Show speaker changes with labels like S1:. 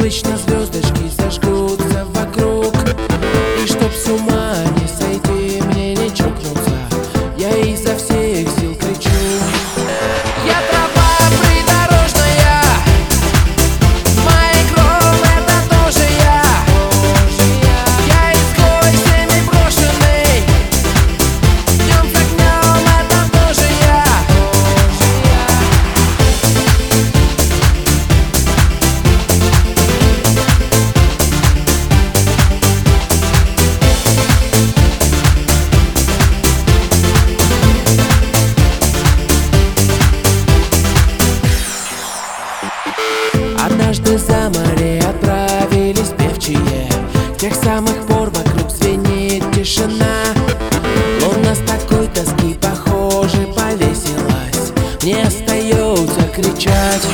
S1: Обычно звездочки зажгутся вокруг, и чтоб с ума не сойти, мне не чокнуться, я изо всех сил кричу. Я трава придорожная, мои гром — это тоже я. Я изгой всеми брошенный, днем с огнем — это тоже я. Однажды за море отправились певчие, с тех самых пор вокруг звенит тишина. Луна с такой тоски, похоже, повесилась, мне остается кричать.